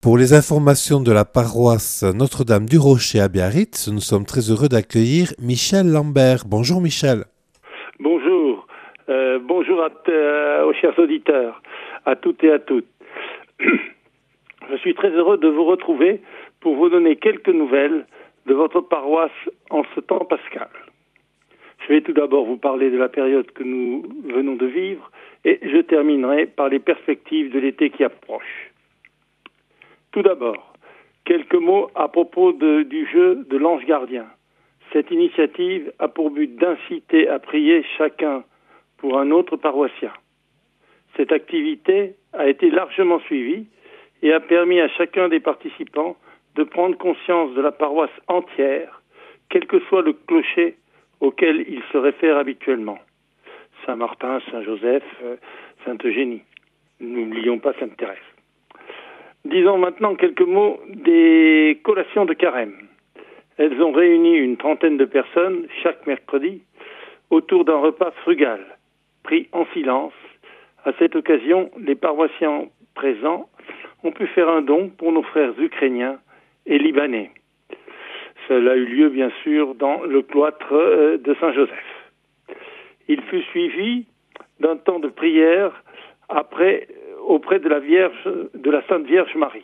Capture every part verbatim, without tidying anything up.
Pour les informations de la paroisse Notre-Dame du Rocher à Biarritz, nous sommes très heureux d'accueillir Michel Lambert. Bonjour Michel. Bonjour. Euh, bonjour à t- aux chers auditeurs, à toutes et à toutes. Je suis très heureux de vous retrouver pour vous donner quelques nouvelles de votre paroisse en ce temps pascal. Je vais tout d'abord vous parler de la période que nous venons de vivre et je terminerai par les perspectives de l'été qui approche. Tout d'abord, quelques mots à propos de, du jeu de l'ange gardien. Cette initiative a pour but d'inciter à prier chacun pour un autre paroissien. Cette activité a été largement suivie et a permis à chacun des participants de prendre conscience de la paroisse entière, quel que soit le clocher auquel il se réfère habituellement. Saint-Martin, Saint-Joseph, Sainte-Eugénie. N'oublions pas Sainte-Thérèse. Disons maintenant quelques mots des collations de carême. Elles ont réuni une trentaine de personnes chaque mercredi autour d'un repas frugal, pris en silence. À cette occasion, les paroissiens présents ont pu faire un don pour nos frères ukrainiens et libanais. Cela a eu lieu, bien sûr, dans le cloître de Saint-Joseph. Il fut suivi d'un temps de prière après, auprès de la Vierge, de la Sainte Vierge Marie.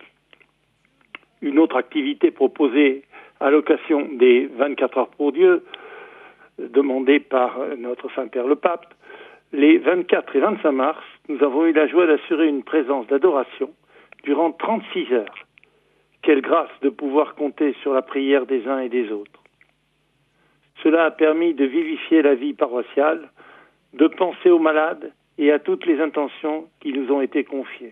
Une autre activité proposée à l'occasion des vingt-quatre heures pour Dieu, demandée par notre Saint-Père le Pape, les vingt-quatre et vingt-cinq mars, nous avons eu la joie d'assurer une présence d'adoration durant trente-six heures. Quelle grâce de pouvoir compter sur la prière des uns et des autres. Cela a permis de vivifier la vie paroissiale, de penser aux malades et à toutes les intentions qui nous ont été confiées.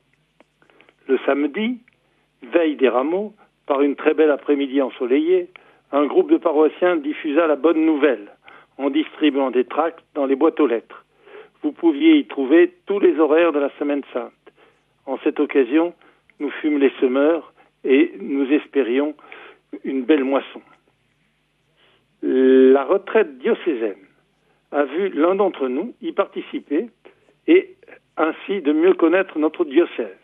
Le samedi, veille des rameaux, par une très belle après-midi ensoleillée, un groupe de paroissiens diffusa la bonne nouvelle en distribuant des tracts dans les boîtes aux lettres. Vous pouviez y trouver tous les horaires de la Semaine Sainte. En cette occasion, nous fûmes les semeurs et nous espérions une belle moisson. La retraite diocésaine a vu l'un d'entre nous y participer et ainsi de mieux connaître notre diocèse.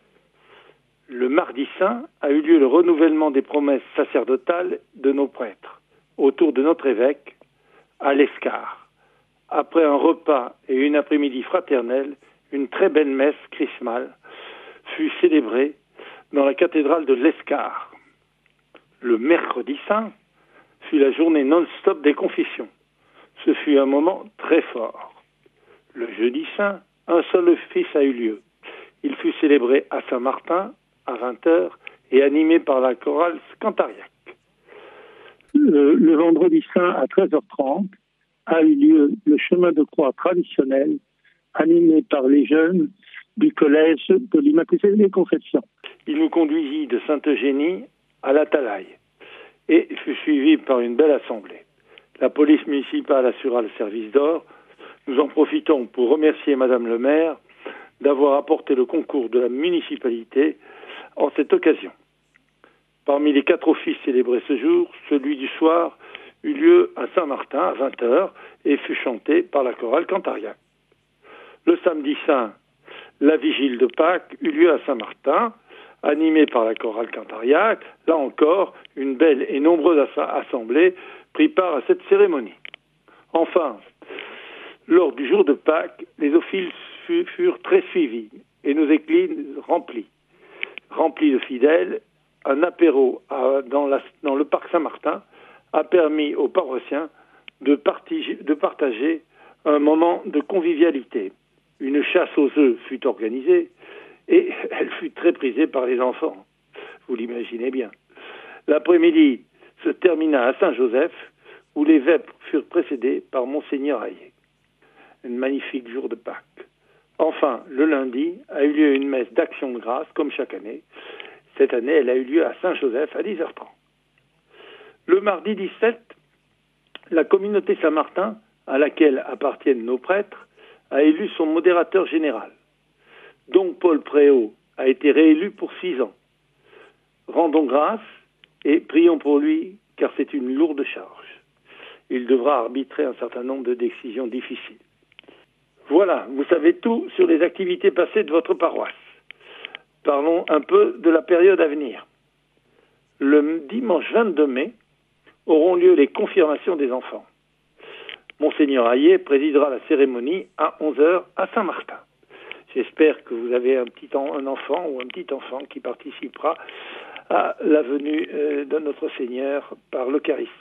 Le mardi saint a eu lieu le renouvellement des promesses sacerdotales de nos prêtres autour de notre évêque à l'Escar. Après un repas et une après-midi fraternelle, une très belle messe chrismale fut célébrée dans la cathédrale de l'Escar. Le mercredi saint fut la journée non-stop des confessions. Ce fut un moment très fort. Le jeudi saint, un seul office a eu lieu. Il fut célébré à Saint-Martin à vingt heures et animé par la chorale Scantariac. Le, le vendredi saint à treize heures trente a eu lieu le chemin de croix traditionnel animé par les jeunes du collège de l'Immaculée des Conceptions. Il nous conduisit de Sainte-Eugénie à la Talaille et fut suivi par une belle assemblée. La police municipale assura le service d'or. Nous en profitons pour remercier Madame le maire d'avoir apporté le concours de la municipalité en cette occasion. Parmi les quatre offices célébrés ce jour, celui du soir eut lieu à Saint-Martin à vingt heures et fut chanté par la chorale Cantariac. Le samedi saint, la vigile de Pâques eut lieu à Saint-Martin, animée par la chorale Cantariac. Là encore, une belle et nombreuse assemblée prit part à cette cérémonie. Enfin, lors du jour de Pâques, les offices furent très suivis et nos églises remplies. Remplies de fidèles, un apéro à, dans, la, dans le parc Saint-Martin a permis aux paroissiens de, partige, de partager un moment de convivialité. Une chasse aux œufs fut organisée et elle fut très prisée par les enfants. Vous l'imaginez bien. L'après-midi se termina à Saint-Joseph où les vêpres furent précédées par Monseigneur Hayet. Un magnifique jour de Pâques. Enfin, le lundi a eu lieu une messe d'action de grâce, comme chaque année. Cette année, elle a eu lieu à Saint-Joseph à dix heures trente. Le mardi dix-sept, la communauté Saint-Martin, à laquelle appartiennent nos prêtres, a élu son modérateur général. Donc Paul Préau a été réélu pour six ans. Rendons grâce et prions pour lui, car c'est une lourde charge. Il devra arbitrer un certain nombre de décisions difficiles. Voilà, vous savez tout sur les activités passées de votre paroisse. Parlons un peu de la période à venir. Le dimanche vingt-deux mai auront lieu les confirmations des enfants. Monseigneur Hayet présidera la cérémonie à onze heures à Saint-Martin. J'espère que vous avez un petit en, un enfant ou un petit enfant qui participera à la venue euh, de notre Seigneur par l'Eucharistie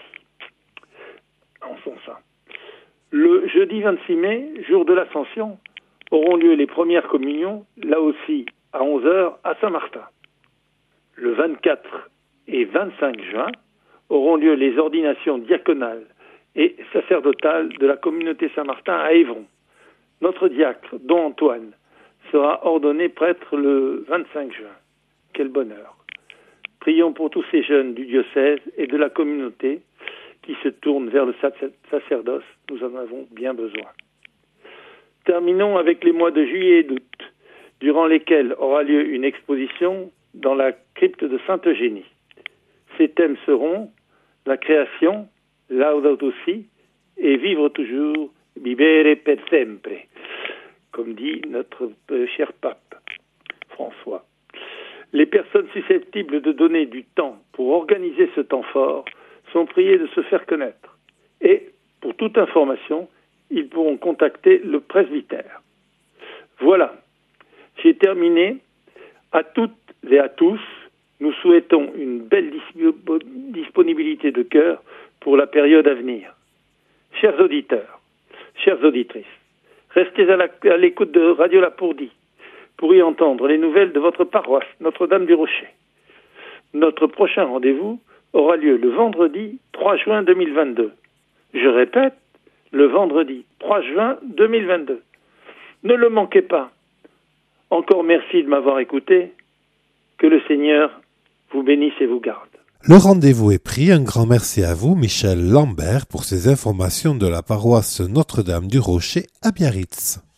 en son sein. Le jeudi vingt-six mai, jour de l'Ascension, auront lieu les premières communions, là aussi à onze heures à Saint-Martin. Le vingt-quatre et vingt-cinq juin auront lieu les ordinations diaconales et sacerdotales de la communauté Saint-Martin à Évron. Notre diacre, Don Antoine, sera ordonné prêtre le vingt-cinq juin. Quel bonheur! Prions pour tous ces jeunes du diocèse et de la communauté qui se tournent vers le sacerdoce. Nous en avons bien besoin. Terminons avec les mois de juillet et d'août, durant lesquels aura lieu une exposition dans la crypte de Sainte-Eugénie. Ces thèmes seront la création, Laudato Si et vivre toujours, vivere per sempre, comme dit notre cher pape François. Les personnes susceptibles de donner du temps pour organiser ce temps fort sont priées de se faire connaître. Et, pour toute information, ils pourront contacter le presbytère. Voilà, j'ai terminé. À toutes et à tous, nous souhaitons une belle disponibilité de cœur pour la période à venir. Chers auditeurs, chères auditrices, restez à, la, à l'écoute de Radio Lapourdie pour y entendre les nouvelles de votre paroisse, Notre-Dame du Rocher. Notre prochain rendez-vous aura lieu le vendredi trois juin deux mille vingt-deux. Je répète, le vendredi trois juin deux mille vingt-deux. Ne le manquez pas. Encore merci de m'avoir écouté. Que le Seigneur vous bénisse et vous garde. Le rendez-vous est pris. Un grand merci à vous, Michel Lambert, pour ces informations de la paroisse Notre-Dame du Rocher à Biarritz.